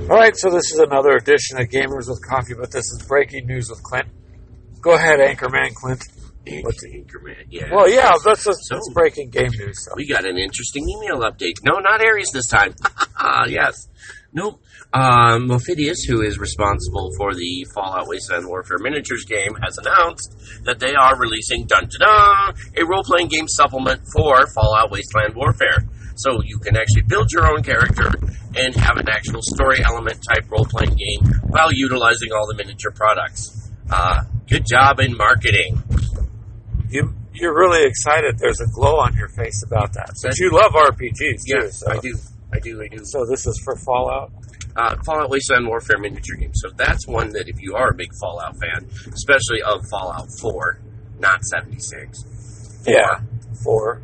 All right, so this is another edition of Gamers with Coffee, but this is breaking news with Clint. Go ahead, Anchorman Clint. What's Anchorman? Yeah. Well, yeah, that's breaking game news. So. We got an interesting email update. No, not Aries this time. Yes. Nope. Mophidius, who is responsible for the Fallout Wasteland Warfare miniatures game, has announced that they are releasing, dun-dun-dun, a role-playing game supplement for Fallout Wasteland Warfare. So you can actually build your own character and have an actual story element type role-playing game while utilizing all the miniature products. Good job in marketing. You're really excited. There's a glow on your face about that. But you love RPGs, too. Yes, so. I do. So this is for Fallout? Fallout Wasteland Warfare miniature game. So that's one that if you are a big Fallout fan, especially of Fallout 4, not 76. 4. Yeah, 4.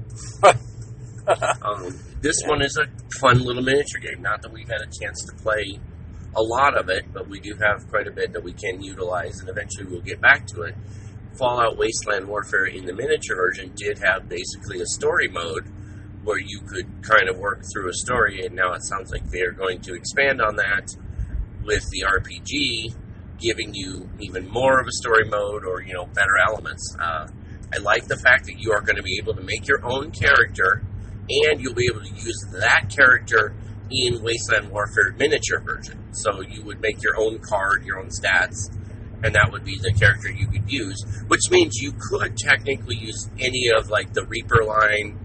This one is a fun little miniature game. Not that we've had a chance to play a lot of it, but we do have quite a bit that we can utilize, and eventually we'll get back to it. Fallout Wasteland Warfare in the miniature version did have basically a story mode where you could kind of work through a story, and now it sounds like they are going to expand on that with the RPG, giving you even more of a story mode or, better elements. I like the fact that you are going to be able to make your own character, and you'll be able to use that character in Wasteland Warfare miniature version. So you would make your own card, your own stats, and that would be the character you could use, which means you could technically use any of the Reaper line,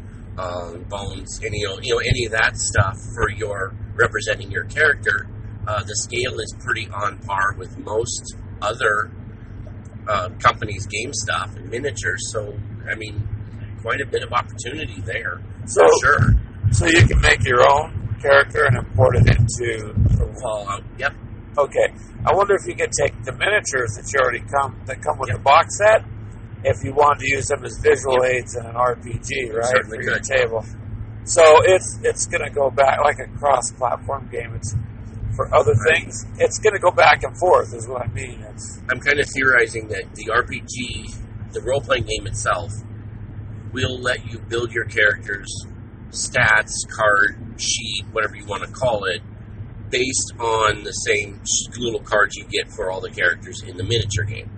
Bones, any of that stuff for your representing your character. The scale is pretty on par with most other companies' game stuff and miniatures. So, quite a bit of opportunity there, for sure. So you can make your own character and import it into Fallout. Yep. Okay. I wonder if you could take the miniatures that come with the box set, if you wanted to use them as visual aids in an RPG, right? Certainly for your could. table. So it's going to go back like a cross-platform game. It's for other things. It's going to go back and forth, is what I mean. I'm kind of theorizing that the RPG, the role-playing game itself, will let you build your character's stats, card, sheet, whatever you want to call it, based on the same little cards you get for all the characters in the miniature game.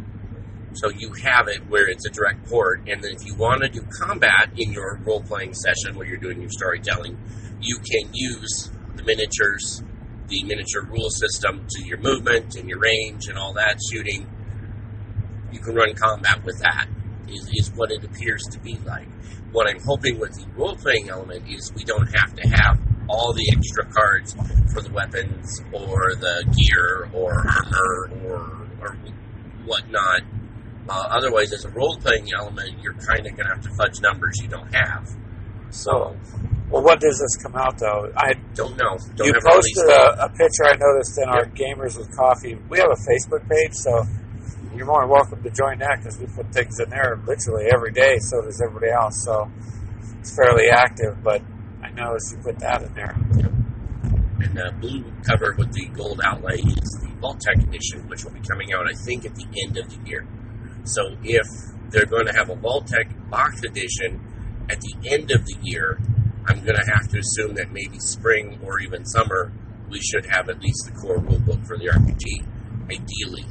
So you have it where it's a direct port, and then if you want to do combat in your role-playing session where you're doing your storytelling, you can use the miniatures, the miniature rule system to your movement and your range and all that shooting. You can run combat with that, is what it appears to be like. What I'm hoping with the role-playing element is we don't have to have all the extra cards for the weapons or the gear or armor or whatnot. Otherwise, as a role-playing element, you're kind of going to have to fudge numbers you don't have. So, well, what does this come out, though? I don't know. You posted a picture I noticed in our Gamers with Coffee. We have a Facebook page, so you're more than welcome to join that because we put things in there literally every day, so does everybody else. So it's fairly active, but I noticed you put that in there. And the blue cover with the gold outlay is the Vault-Tec edition, which will be coming out, I think, at the end of the year. So if they're going to have a Vault-Tec box edition at the end of the year, I'm going to have to assume that maybe spring or even summer, we should have at least the core rulebook for the RPG, ideally.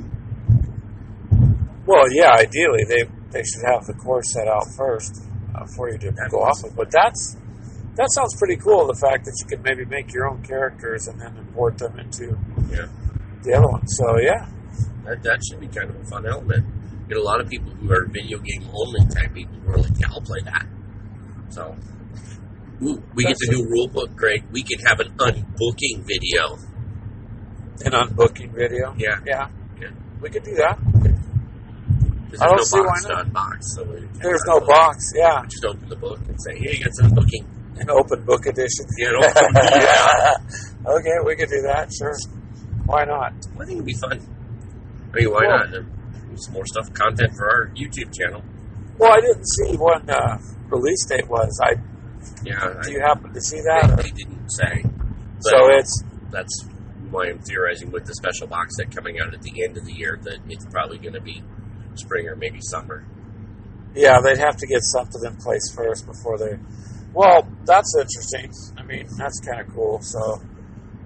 Well, yeah, ideally they should have the core set out first for you to go off of. But that sounds pretty cool. The fact that you could maybe make your own characters and then import them into the other one. So yeah, that should be kind of a fun element. Get a lot of people who are video game only type people who are like, yeah, I'll play that. So we get the new rule book, Greg. We can have an unbooking video. An unbooking video? Yeah. Yeah. We could do that. I don't see why not. Unbox, so there's no box, yeah. We just open the book and say, hey, you got some booking. An open book edition. Yeah, an open book, yeah. Okay, we could do that, sure. Why not? I think it'd be fun. I mean, why not? There's some more stuff, content for our YouTube channel. Well, I didn't see when release date was. Do you happen to see that? They didn't say. So that's why I'm theorizing with the special box set coming out at the end of the year that it's probably going to be spring or maybe summer. Yeah, they'd have to get something in place first before they... Well, that's interesting. I mean, that's kind of cool. So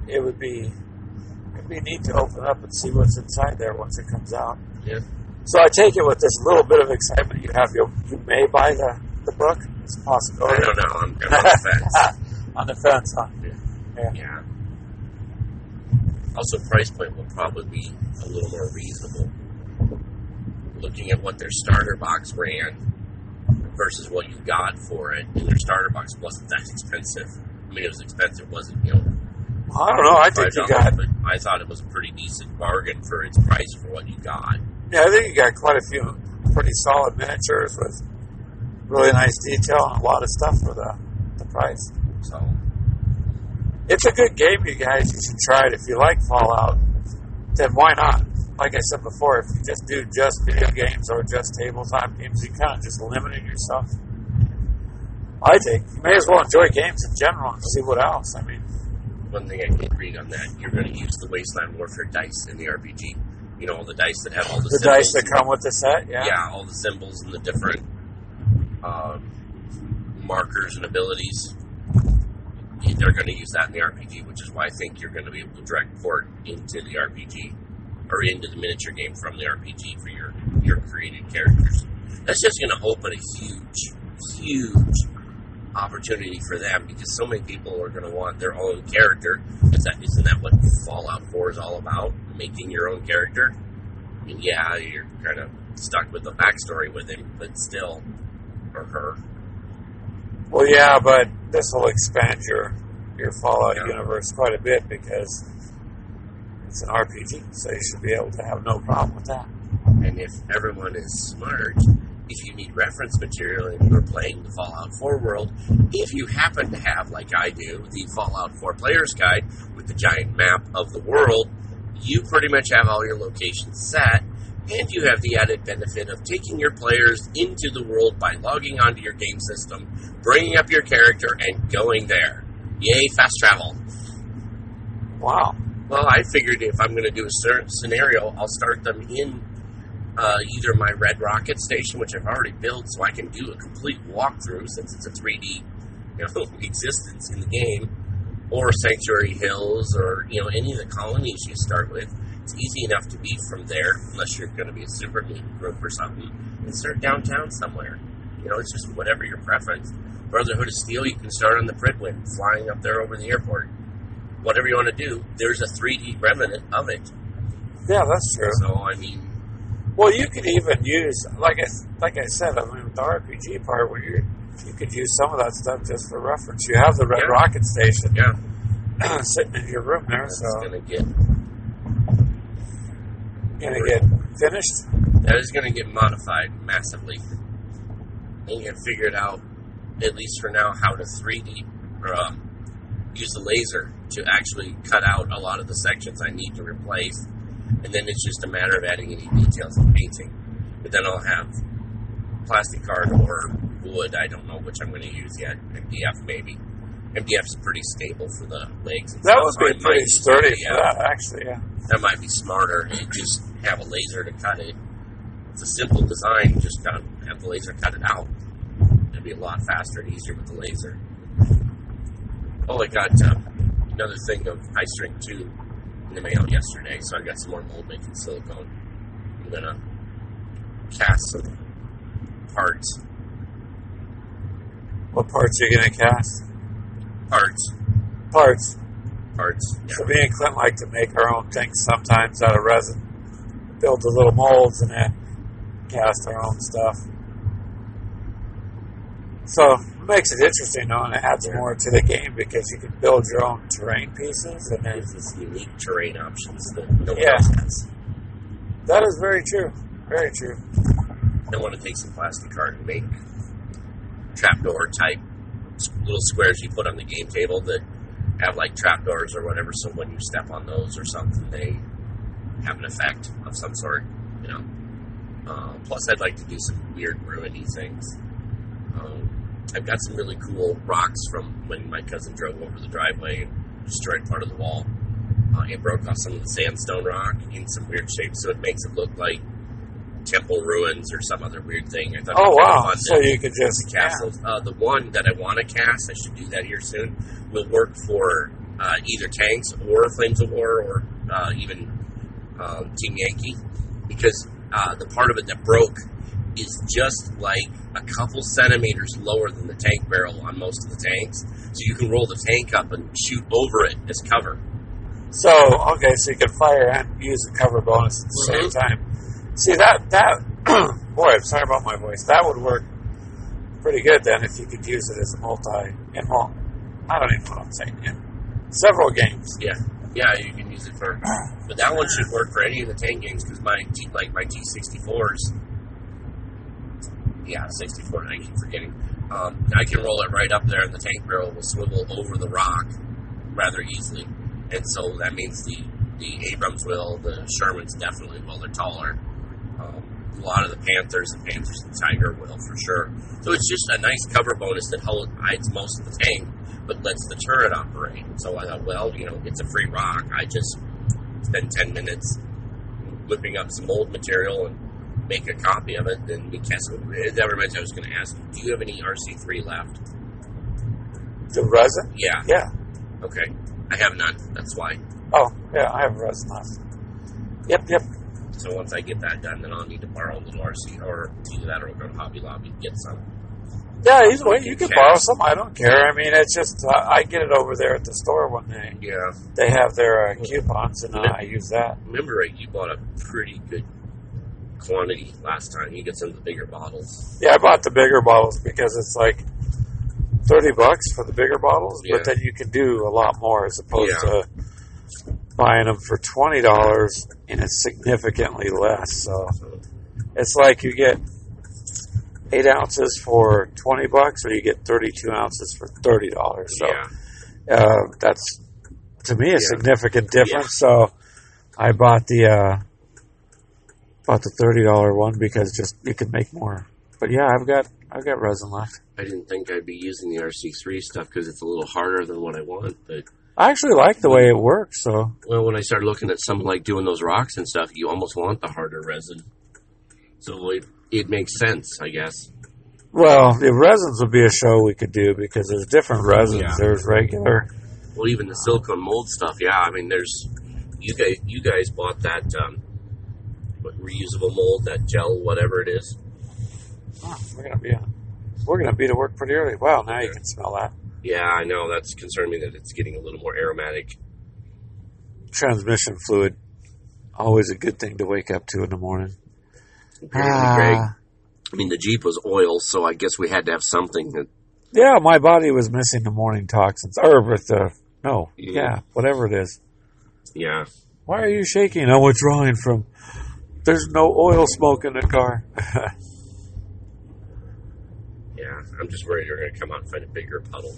it'd be neat to open up and see what's inside there once it comes out. Yeah. So I take it with this little bit of excitement you have, you may buy the book. It's a possibility. I don't know. I'm on the fence. On the fence, huh? Yeah. Also, price point will probably be a little more reasonable. Looking at what their starter box ran versus what you got for it, and their starter box wasn't that expensive. I mean, it was expensive, wasn't, I don't know. I think you got... But I thought it was a pretty decent bargain for its price for what you got. Yeah, I think you got quite a few pretty solid miniatures with really nice detail and a lot of stuff for the price. So, it's a good game, you guys. You should try it. If you like Fallout, then why not? Like I said before, if you just do just video games or just tabletop games, you kind of just limited yourself. I think you may as well enjoy games in general and see what else. I mean, one thing I did read on that, you're going to use the Wasteland Warfare dice in the RPG. You know, all the dice that have all the symbols. Dice that come with the set, yeah. Yeah, all the symbols and the different markers and abilities. They're going to use that in the RPG, which is why I think you're going to be able to direct port into the RPG or into the miniature game from the RPG for your created characters. That's just going to open a huge opportunity for them, because so many people are going to want their own character. Isn't that what Fallout 4 is all about? Making your own character? I mean, yeah, you're kind of stuck with the backstory with him, but still, or her. Well, yeah, but this will expand your Fallout universe quite a bit, because it's an RPG, so you should be able to have no problem with that. And if everyone is smart, if you need reference material and you're playing the Fallout 4 world, if you happen to have, like I do, the Fallout 4 Player's Guide with the giant map of the world, you pretty much have all your locations set, and you have the added benefit of taking your players into the world by logging onto your game system, bringing up your character, and going there. Yay, fast travel. Wow. Well, I figured if I'm going to do a certain scenario, I'll start them in either my Red Rocket station, which I've already built, so I can do a complete walkthrough since it's a 3D existence in the game, or Sanctuary Hills, or any of the colonies you start with. It's easy enough to be from there, unless you're going to be a super mutant group or something, and start downtown somewhere. It's just whatever your preference. Brotherhood of Steel, you can start on the Pridwin, flying up there over the airport. Whatever you want to do, there's a 3D remnant of it. Yeah, that's true. So, I mean... Well, you could even use, like I said, I mean, with the RPG part, where you could use some of that stuff just for reference. You have the Red Rocket Station sitting in your room there, That's so... going to get finished? That is going to get modified massively. And you have figured out, at least for now, how to 3D, or use the laser to actually cut out a lot of the sections I need to replace. And then it's just a matter of adding any details and painting. But then I'll have plastic card or wood. I don't know which I'm going to use yet. MDF maybe. MDF's pretty stable for the legs. And that stuff, would be pretty sturdy for that, actually, yeah. That might be smarter. You just have a laser to cut it. It's a simple design. Just gotta have the laser cut it out. It'd be a lot faster and easier with the laser. Oh, I got another thing of High Strength 2 in the mail yesterday, so I got some more mold making silicone. I'm gonna cast some parts. What parts are you gonna cast? Parts. Yeah. So me and Clint like to make our own things sometimes out of resin. Build the little molds and then cast our own stuff. So it makes it interesting, though, and it adds more to the game because you can build your own terrain pieces. And there's this unique terrain options that nobody else has. That is very true. Very true. I want to take some plastic card and make trapdoor type little squares you put on the game table that have like trapdoors or whatever, so when you step on those or something, they have an effect of some sort, plus I'd like to do some weird ruiny things. I've got some really cool rocks from when my cousin drove over the driveway and destroyed part of the wall. It broke off some of the sandstone rock in some weird shapes, so it makes it look like temple ruins or some other weird thing. I thought oh, wow. So you could just cast those. The one that I want to cast, I should do that here soon, will work for either tanks or Flames of War or even Team Yankee, because the part of it that broke is just like a couple centimeters lower than the tank barrel on most of the tanks. So you can roll the tank up and shoot over it as cover. So you can fire and use a cover bonus at the same time. See, that boy, I'm sorry about my voice. That would work pretty good then if you could use it as a I don't even know what I'm saying. In several games. Yeah, you can use it for. But that one should work for any of the tank games because my T64s. Yeah, 64. I keep forgetting. I can roll it right up there, and the tank barrel will swivel over the rock rather easily. And so that means the Abrams will, the Shermans definitely will. They're taller. A lot of the Panthers and Tiger will for sure. So it's just a nice cover bonus that hides most of the tank, but lets the turret operate. So I thought, well, it's a free rock. I just spend 10 minutes whipping up some mold material and make a copy of it, and we test it. That reminds me, I was going to ask you, do you have any RC3 left? The resin? Yeah. Yeah. Okay. I have none. That's why. Oh, yeah, I have resin left. Yep. So once I get that done, then I'll need to borrow a little RC, or either that or go to Hobby Lobby and get some. Yeah, either way, you can borrow some. I don't care. I mean, it's just, I get it over there at the store when they have their coupons, and I use that. Remember, you bought a pretty good quantity last time. You get some of the bigger bottles. Yeah, I bought the bigger bottles because it's like $30 for the bigger bottles, but then you can do a lot more as opposed to buying them for $20 and it's significantly less. So it's like you get 8 ounces for $20 or you get 32 ounces for $30. So that's, to me, a significant difference. So I bought the $30 one because just you could make more. But yeah, I've got resin left. I didn't think I'd be using the RC3 stuff because it's a little harder than what I want, but I actually like the way it works. So when I started looking at something like doing those rocks and stuff, you almost want the harder resin. So it makes sense, I guess. Well, the resins would be a show we could do because there's different resins. Yeah. There's regular. Well, even the silicone mold stuff. Yeah, I mean, there's you guys bought that reusable mold, that gel, whatever it is. Oh, we're gonna be to work pretty early. Wow, now you can smell that. Yeah, I know. That's concerning me that it's getting a little more aromatic. Transmission fluid, always a good thing to wake up to in the morning. Apparently, Greg. I mean, the Jeep was oil, so I guess we had to have something that. Yeah, my body was missing the morning toxins, or with the whatever it is. Yeah. Why are you shaking? I'm withdrawing from. There's no oil smoke in the car. Yeah, I'm just worried you're going to come out and find a bigger puddle.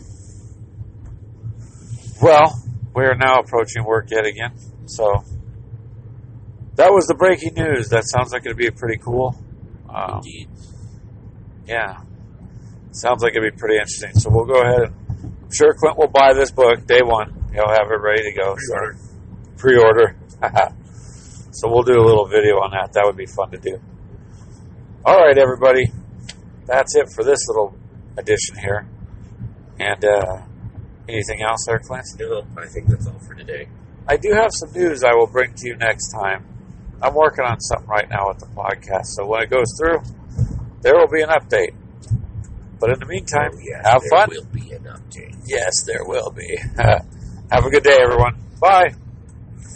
Well, we are now approaching work yet again. So, that was the breaking news. That sounds like it'd be pretty cool. Indeed. Yeah. Sounds like it'd be pretty interesting. So, we'll go ahead. I'm sure Clint will buy this book day one. He'll have it ready to go. Pre-order. So, we'll do a little video on that. That would be fun to do. All right, everybody. That's it for this little edition here. And anything else there, Clint? No, I think that's all for today. I do have some news I will bring to you next time. I'm working on something right now with the podcast, so when it goes through, there will be an update. But in the meantime, have fun. There will be an update. Yes, there will be. Have a good day, everyone. Bye.